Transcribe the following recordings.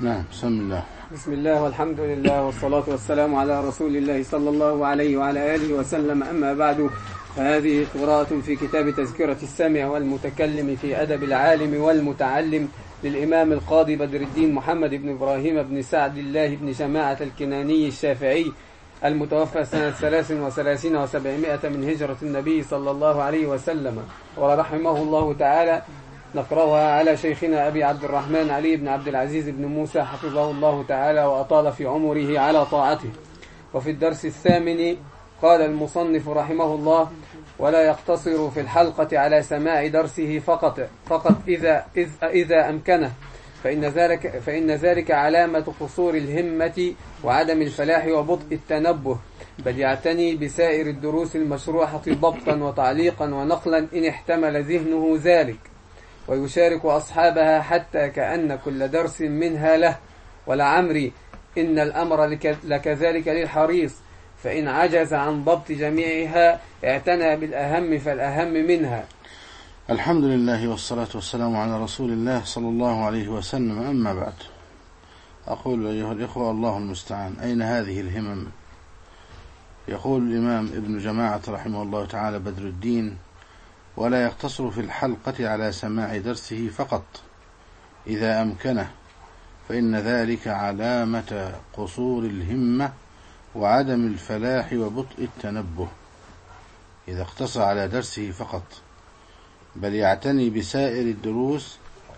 نعم. بسم الله والحمد لله والصلاة والسلام على رسول الله صلى الله عليه وعلى آله وسلم. أما بعد، فهذه قراءة في كتاب تذكرة السامع والمتكلم في أدب العالم والمتعلم للإمام القاضي بدر الدين محمد بن إبراهيم بن سعد الله بن جماعة الكناني الشافعي المتوفى سنة 33 و700 من هجرة النبي صلى الله عليه وسلم، ورحمه الله تعالى. نقرأها على شيخنا أبي عبد الرحمن علي بن عبد العزيز بن موسى حفظه الله تعالى وأطال في عمره على طاعته. وفي الدرس الثامن قال المصنف رحمه الله: ولا يقتصر في الحلقة على سماع درسه فقط إذا أمكنه، فإن ذلك علامة قصور الهمة وعدم الفلاح وبطء التنبه، بل يعتني بسائر الدروس المشروحة ضبطا وتعليقا ونقلا إن احتمل ذهنه ذلك، ويشارك أصحابها حتى كأن كل درس منها له. ولعمري إن الأمر لكذلك للحريص، فإن عجز عن ضبط جميعها اعتنى بالأهم فالأهم منها. الحمد لله والصلاة والسلام على رسول الله صلى الله عليه وسلم. أما بعد، أقول أيها الإخوة الله المستعان، أين هذه الهمم؟ يقول الإمام ابن جماعة رحمه الله تعالى بدر الدين: ولا يقتصر في الحلقة على سماع درسه فقط إذا أمكنه، فإن ذلك علامة قصور الهمة وعدم الفلاح وبطء التنبه. إذا اقتصر على درسه فقط، بل يعتني بسائر الدروس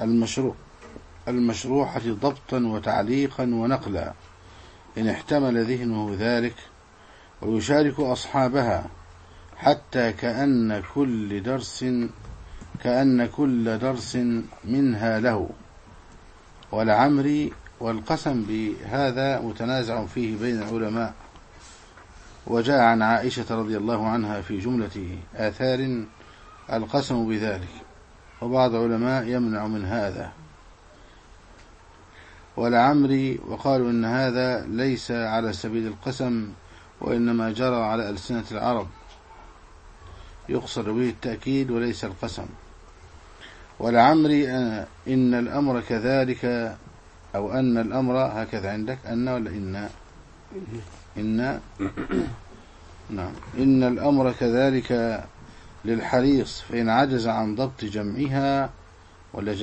المشروحة ضبطا وتعليقا ونقلا إن احتمل ذهنه ذلك، ويشارك أصحابها حتى كأن كل درس منها له. ولعمري، والقسم بهذا متنازع فيه بين العلماء، وجاء عن عائشة رضي الله عنها في جملة آثار القسم بذلك، وبعض العلماء يمنع من هذا. ولعمري، وقالوا إن هذا ليس على سبيل القسم، وإنما جرى على ألسنة العرب، يقصر به التأكيد وليس القسم. ولعمري إن الأمر كذلك، أو أن الأمر هكذا عندك، أن ولا إن نعم، إن الأمر كذلك للحريص، فإن عجز عن ضبط جمعها ولا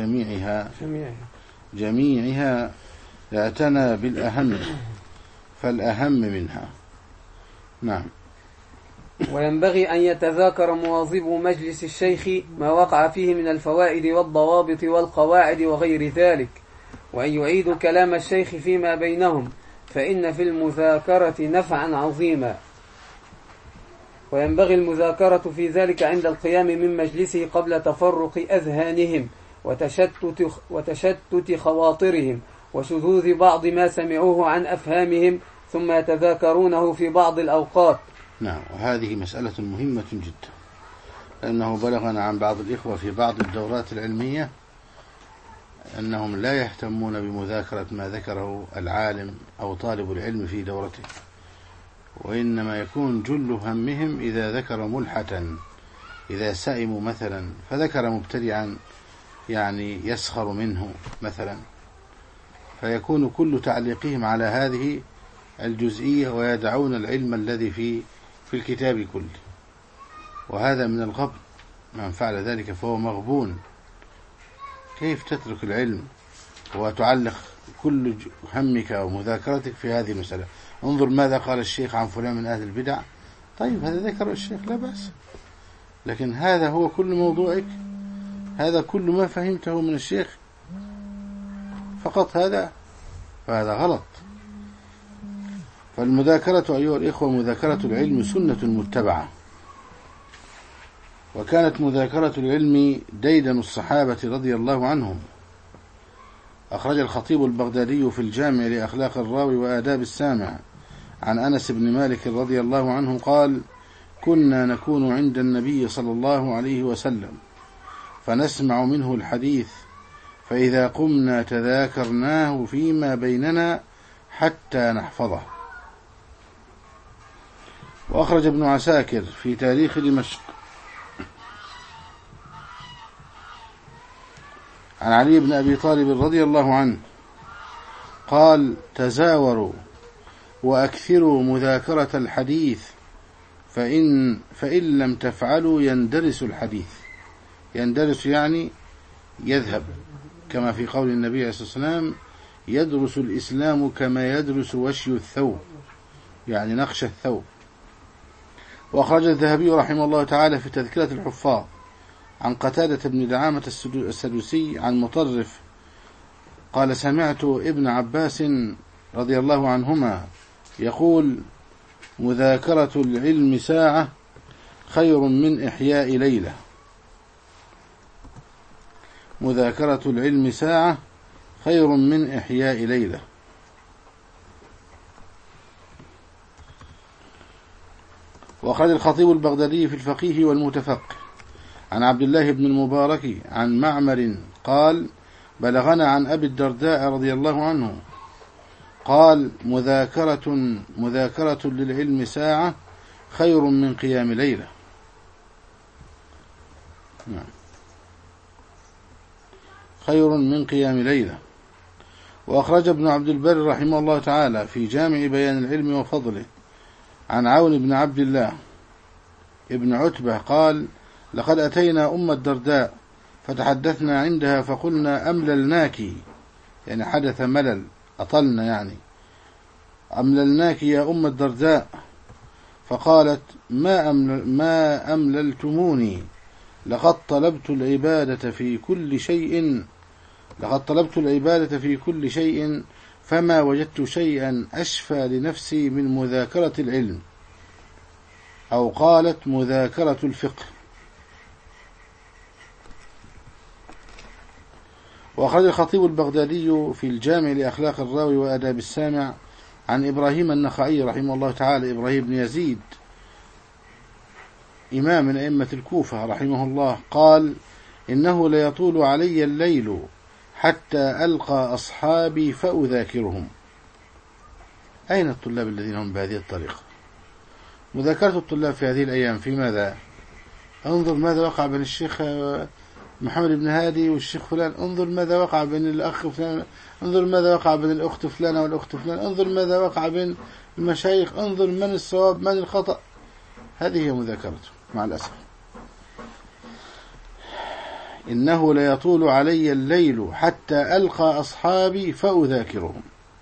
جميعها اعتنى بالأهم فالأهم منها. نعم. وينبغي أن يتذاكر مواظب مجلس الشيخ ما وقع فيه من الفوائد والضوابط والقواعد وغير ذلك، وأن يعيدوا كلام الشيخ فيما بينهم، فإن في المذاكرة نفعا عظيما. وينبغي المذاكرة في ذلك عند القيام من مجلسه قبل تفرق أذهانهم وتشتت خواطرهم وشذوذ بعض ما سمعوه عن أفهامهم، ثم يتذاكرونه في بعض الأوقات. نعم. وهذه مسألة مهمة جدا، لأنه بلغنا عن بعض الإخوة في بعض الدورات العلمية أنهم لا يهتمون بمذاكرة ما ذكره العالم أو طالب العلم في دورته، وإنما يكون جل همهم إذا ذكر ملحة، إذا سئموا مثلا فذكر مبتدعا يعني يسخر منه مثلا، فيكون كل تعليقهم على هذه الجزئية، ويدعون العلم الذي في الكتاب كله. وهذا من الغبن، من فعل ذلك فهو مغبون. كيف تترك العلم وتعلق كل همك ومذاكرتك في هذه المسألة؟ انظر ماذا قال الشيخ عن فلان من أهل البدع، طيب هذا ذكر الشيخ لا بأس، لكن هذا هو كل موضوعك، هذا كل ما فهمته من الشيخ فقط، فهذا غلط. فالمذاكرة أيها الإخوة، مذاكرة العلم سنة متبعة، وكانت مذاكرة العلم ديدن الصحابة رضي الله عنهم. أخرج الخطيب البغدادي في الجامع لأخلاق الراوي وآداب السامع عن أنس بن مالك رضي الله عنه قال: كنا نكون عند النبي صلى الله عليه وسلم فنسمع منه الحديث، فإذا قمنا تذاكرناه فيما بيننا حتى نحفظه. وأخرج ابن عساكر في تاريخ دمشق عن علي بن أبي طالب رضي الله عنه قال تزاوروا وأكثروا مذاكرة الحديث فإن لم تفعلوا يندرس الحديث. يندرس يعني يذهب، كما في قول النبي عليه الصلاة والسلام يدرس الإسلام كما يدرس وشي الثوب، يعني نقش الثوب. وأخرج الذهبي رحمه الله تعالى في تذكرة الحفاظ عن قتادة بن دعامة السدوسي عن مطرف قال سمعت ابن عباس رضي الله عنهما يقول مذاكرة العلم ساعة خير من إحياء ليلة. مذاكرة العلم ساعة خير من إحياء ليلة. وأخرج الخطيب البغدادي في الفقيه والمتفقه عن عبد الله بن المبارك عن معمر قال بلغنا عن أبي الدرداء رضي الله عنه قال مذاكرة للعلم ساعة خير من قيام ليلة. خير من قيام ليلة. وأخرج ابن عبد البر رحمه الله تعالى في جامع بيان العلم وفضله عن عون بن عبد الله ابن عتبة قال لقد أتينا أم الدرداء فتحدثنا عندها فقلنا أمللناك، يعني حدث ملل، أطلنا يعني، أمللناك يا أم الدرداء. فقالت ما أمللتموني، لقد طلبت العبادة في كل شيء فما وجدت شيئا أشفى لنفسي من مذاكرة العلم، أو قالت مذاكرة الفقه. وأخرج الخطيب البغدادي في الجامع لأخلاق الراوي وآداب السامع عن إبراهيم النخعي رحمه الله تعالى، إبراهيم بن يزيد إمام من أئمة الكوفة رحمه الله قال إنه ليطول علي الليل حتى ألقى أصحابي فأذاكرهم. أين الطلاب الذين هم بهذه الطريقة؟ مذاكرة الطلاب في هذه الأيام في ماذا؟ انظر ماذا وقع بين الشيخ محمد بن هادي والشيخ فلان، انظر ماذا وقع بين الأخ فلان، انظر ماذا وقع بين الأخت فلانة والأخت فلان، انظر ماذا وقع بين المشايخ، انظر من الصواب من الخطأ. هذه هي مذاكرته مع الأسف. إنه ليطول علي الليل حتى ألقى أصحابي فأذاكرهم.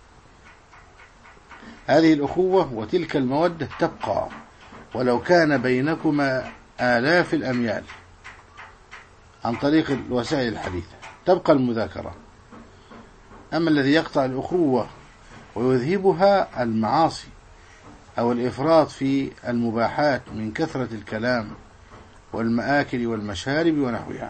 هذه الأخوة وتلك المودة تبقى ولو كان بينكما آلاف الأميال عن طريق الوسائل الحديثة، تبقى المذاكرة. أما الذي يقطع الأخوة ويذهبها المعاصي أو الإفراط في المباحات من كثرة الكلام والمآكل والمشارب ونحوها.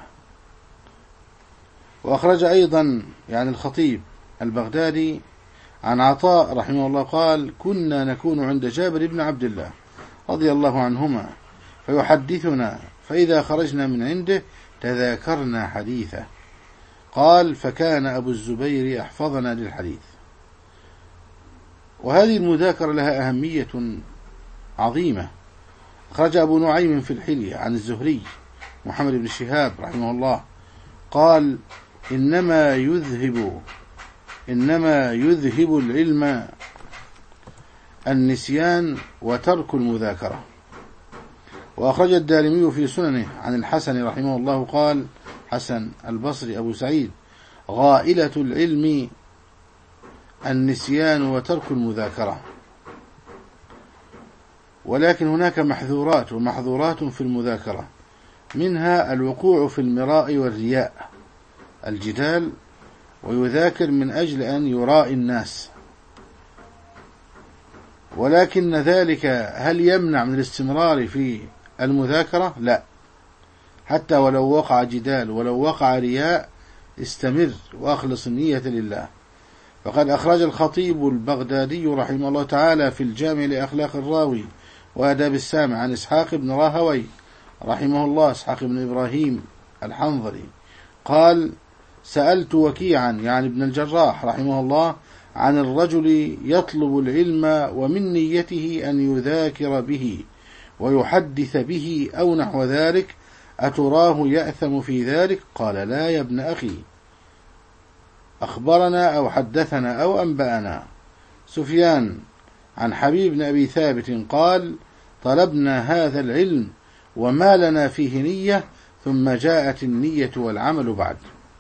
وأخرج أيضا يعني الخطيب البغدادي عن عطاء رحمه الله قال كنا نكون عند جابر بن عبد الله رضي الله عنهما فيحدثنا، فإذا خرجنا من عنده تذاكرنا حديثه. قال فكان أبو الزبير أحفظنا للحديث. وهذه المذاكرة لها أهمية عظيمة. أخرج أبو نعيم في الحلية عن الزهري محمد بن شهاب رحمه الله قال إنما يذهب العلم النسيان وترك المذاكرة. وأخرج الدارمي في سننه عن الحسن رحمه الله قال حسن البصري أبو سعيد غائلة العلم النسيان وترك المذاكرة. ولكن هناك محظورات في المذاكرة، منها الوقوع في المراء والرياء، الجدال ويذاكر من أجل أن يراء الناس. ولكن ذلك هل يمنع من الاستمرار في المذاكرة؟ لا، حتى ولو وقع جدال ولو وقع رياء استمر وأخلص النية لله. فقد أخرج الخطيب البغدادي رحمه الله تعالى في الجامع لأخلاق الراوي وآداب السامع عن إسحاق بن راهوي رحمه الله، إسحاق بن إبراهيم الحنظلي قال سألت وكيعا يعني ابن الجراح رحمه الله عن الرجل يطلب العلم ومن نيته أن يذاكر به ويحدث به أو نحو ذلك، أتراه يأثم في ذلك؟ قال لا يا ابن أخي، أخبرنا أو حدثنا أو أنبأنا. سفيان عن حبيب بن أبي ثابت قال: طلبنا هذا العلم وما لنا فيه نية، ثم جاءت النية والعمل بعد.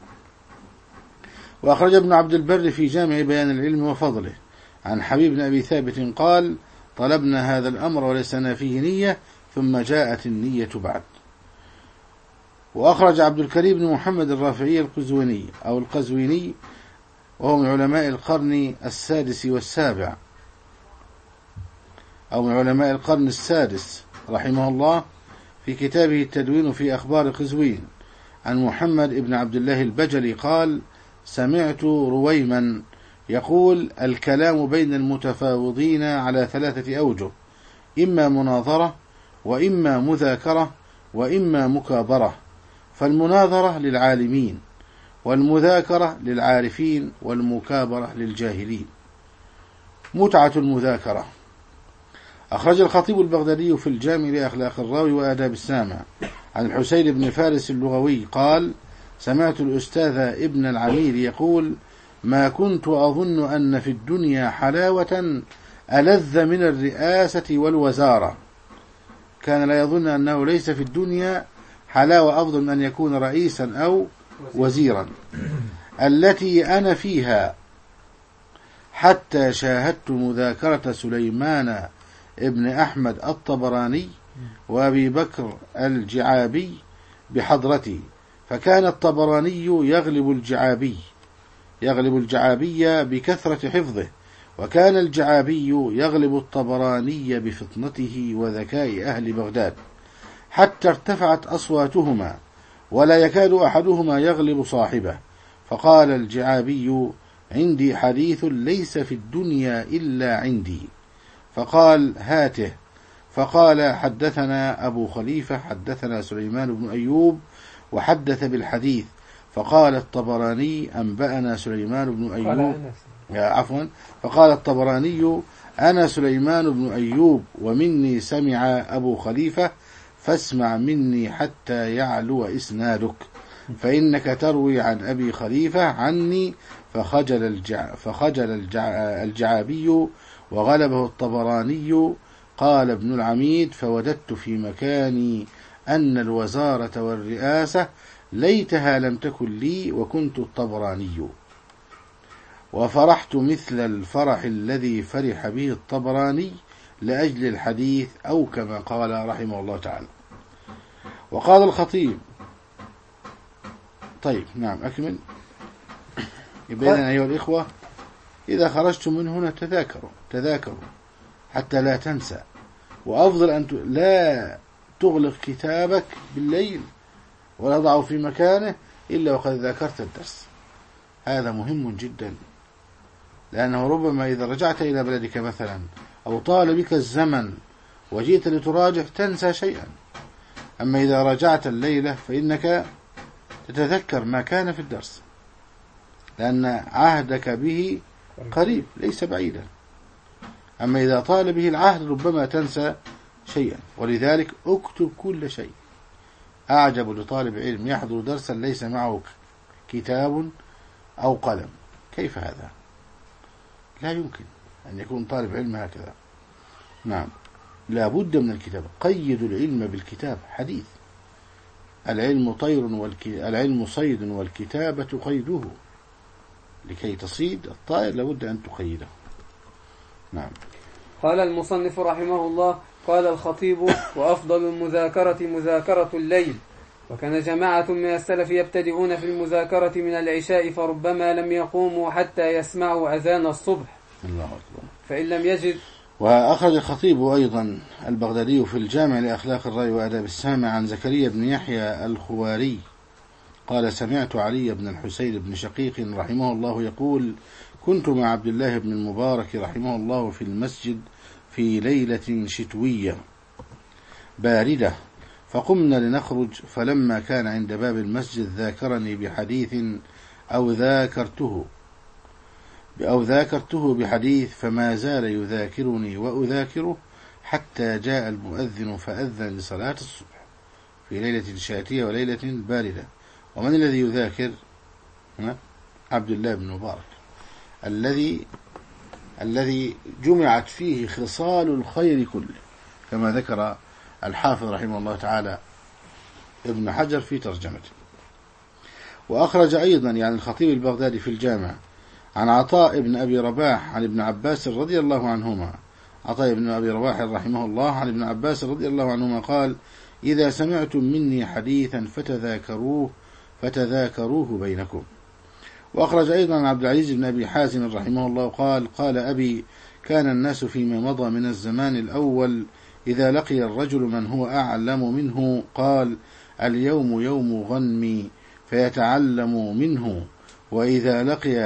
وأخرج ابن عبد البر في جامع بيان العلم وفضله عن حبيب بن أبي ثابت قال: طلبنا هذا الأمر وليس لنا فيه نية، ثم جاءت النية بعد. وأخرج عبد الكريم بن محمد الرافعي القزويني أو القزويني، وهو من علماء القرن السادس والسابع، أو من علماء القرن السادس رحمه الله، في كتابه التدوين في أخبار قزوين عن محمد بن عبد الله البجلي قال: سمعت رويما يقول: الكلام بين المتفاوضين على 3 أوجه: إما مناظرة، وإما مذاكرة، وإما مكابرة. فالمناظرة للعالمين، والمذاكرة للعارفين، والمكابرة للجاهلين. متعة المذاكرة. أخرج الخطيب البغدادي في الجامع لأخلاق الراوي وآداب السامع عن الحسين بن فارس اللغوي قال: سمعت الأستاذ ابن العمير يقول: ما كنت أظن أن في الدنيا حلاوة ألذ من الرئاسة والوزارة. كان لا يظن أنه ليس في الدنيا حلاوة أفضل من أن يكون رئيسا أو وزيرا، التي أنا فيها، حتى شاهدت مذاكرة سليمان ابن أحمد الطبراني وأبي بكر الجعابي بحضرتي، فكان الطبراني يغلب الجعابي بكثرة حفظه، وكان الجعابي يغلب الطبراني بفطنته وذكاء أهل بغداد، حتى ارتفعت أصواتهما ولا يكاد أحدهما يغلب صاحبه. فقال الجعابي: عندي حديث ليس في الدنيا إلا عندي. فقال: هاته. فقال: حدثنا أبو خليفة حدثنا سليمان بن أيوب وحدث بالحديث. فقال الطبراني: أنبأنا سليمان بن أيوب. فقال الطبراني: أنا سليمان بن أيوب، ومني سمع أبو خليفة، فاسمع مني حتى يعلو إسنادك، فإنك تروي عن أبي خليفة عني. فخجل الجعابي وغلبه الطبراني. قال ابن العميد: فوددت في مكاني أن الوزارة والرئاسة ليتها لم تكن لي وكنت الطبراني، وفرحت مثل الفرح الذي فرح به الطبراني لأجل الحديث، أو كما قال رحمه الله تعالى. وقال الخطيب: طيب نعم أكمل. يبقى أيها الإخوة، إذا خرجتم من هنا تذاكروا حتى لا تنسى، وأفضل أن لا تغلق كتابك بالليل ولا تضعه في مكانه إلا وقد ذاكرت الدرس. هذا مهم جدا، لأنه ربما إذا رجعت إلى بلدك مثلا أو طال بك الزمن وجئت لتراجع تنسى شيئا، أما إذا رجعت الليلة فإنك تتذكر ما كان في الدرس، لأن عهدك به قريب ليس بعيدا. أما إذا طال به العهد ربما تنسى شيئا، ولذلك اكتب كل شيء. أعجب لطالب علم يحضر درسا ليس معه كتاب أو قلم، كيف هذا؟ لا يمكن أن يكون طالب علم هكذا. نعم، لا بد من الكتابة. قيدوا العلم بالكتاب. حديث: العلم صيد والكتابة قيده. لكي تصيد الطائر لابد أن تقيده. نعم. قال المصنف رحمه الله: قال الخطيب: وأفضل المذاكرة مذاكرة الليل. وكان جماعة من السلف يبتدئون في المذاكرة من العشاء، فربما لم يقوموا حتى يسمعوا أذان الصبح. الله أكبر. فإن لم يجد. وأخرج الخطيب أيضا البغدادي في الجامع لأخلاق الرأي وآداب السامع عن زكريا بن يحيى الخواري قال: سمعت علي بن الحسين بن شقيق رحمه الله يقول: كنت مع عبد الله بن المبارك رحمه الله في المسجد في ليلة شتوية باردة، فقمنا لنخرج، فلما كان عند باب المسجد ذاكرني بحديث أو ذاكرته بحديث، فما زال يذاكرني وأذاكره حتى جاء المؤذن فأذن لصلاة الصبح في ليلة شاتية وليلة باردة. ومن الذي يذاكر؟ عبد الله بن مبارك الذي جمعت فيه خصال الخير كله، كما ذكر الحافظ رحمه الله تعالى ابن حجر في ترجمته. وأخرج أيضا يعني الخطيب البغدادي في الجامع عن عطاء بن أبي رباح عن ابن عباس رضي الله عنهما، عطاء بن أبي رباح رحمه الله عن ابن عباس رضي الله عنهما قال: إذا سمعتم مني حديثا فتذاكروه بينكم. وأخرج أيضا عن عبد العزيز بن أبي حازم رحمه الله قال: قال أبي: كان الناس فيما مضى من الزمان الأول إذا لقي الرجل من هو أعلم منه قال: اليوم يوم غنمي، فيتعلم منه، وإذا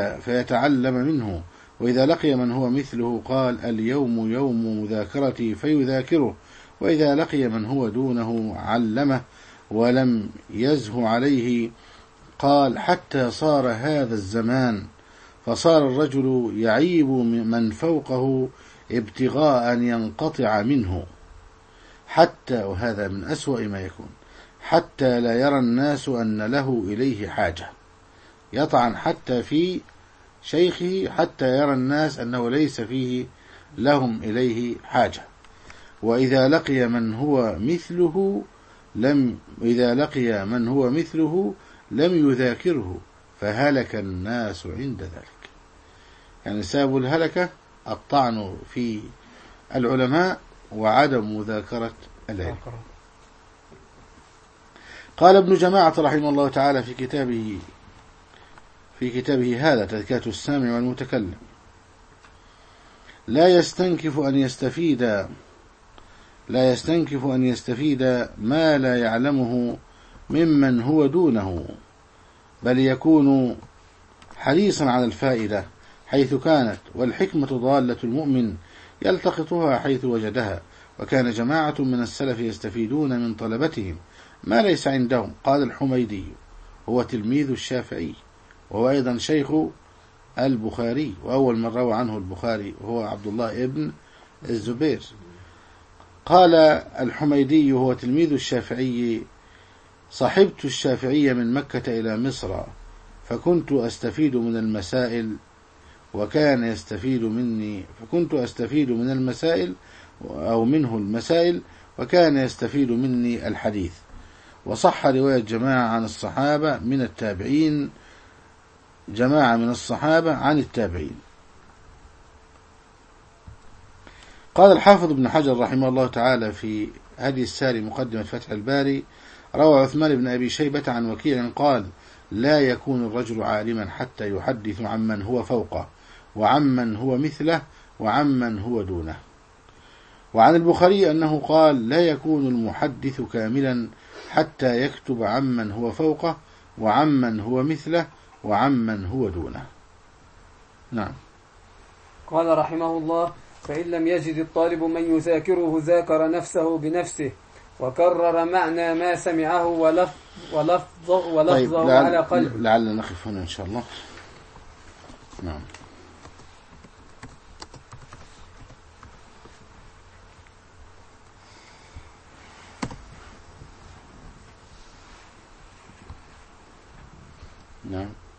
لقي من هو مثله قال: اليوم يوم مذاكرتي، فيذاكره، وإذا لقي من هو دونه علمه ولم يزه عليه قال: حتى صار هذا الزمان فصار الرجل يعيب من فوقه ابتغاء أن ينقطع منه، حتى، وهذا من أسوأ ما يكون، حتى لا يرى الناس أن له إليه حاجة، يطعن حتى في شيخه حتى يرى الناس أنه ليس فيه لهم إليه حاجة. وإذا لقي من هو مثله لم يذاكره، فهلك الناس عند ذلك. يعني سبب الهلكة الطعن في العلماء وعدم مذاكرة العلم. قال ابن جماعة رحمه الله تعالى في كتابه هذا تذكرة السامع والمتكلم: لا يستنكف أن يستفيد ما لا يعلمه ممن هو دونه، بل يكون حريصا على الفائدة حيث كانت، والحكمة ضالة المؤمن يلتقطها حيث وجدها. وكان جماعة من السلف يستفيدون من طلبتهم ما ليس عندهم. قال الحميدي هو تلميذ الشافعي، وهو أيضا شيخ البخاري، وأول من روى عنه البخاري وهو عبد الله ابن الزبير. قال الحميدي هو تلميذ الشافعي: صحبت الشافعي من مكة إلى مصر، فكنت أستفيد من المسائل وكان يستفيد مني، منه المسائل وكان يستفيد مني الحديث. وصح رواية جماعة من الصحابة عن التابعين. قال الحافظ ابن حجر رحمه الله تعالى في هدي الساري مقدمة فتح الباري: روى عثمان بن أبي شيبة عن وكيع قال: لا يكون الرجل عالما حتى يحدث عمن هو فوقه وعمن هو مثله وعمن هو دونه. وعن البخاري أنه قال: لا يكون المحدث كاملا حتى يكتب عمن هو فوقه وعمن هو مثله وعمن هو دونه. نعم. قال رحمه الله: فإن لم يجد الطالب من يذاكره ذاكر نفسه بنفسه، وكرر معنى ما سمعه ولفظه طيب، على قلبه. لعلنا نقف هنا إن شاء الله. نعم. نعم.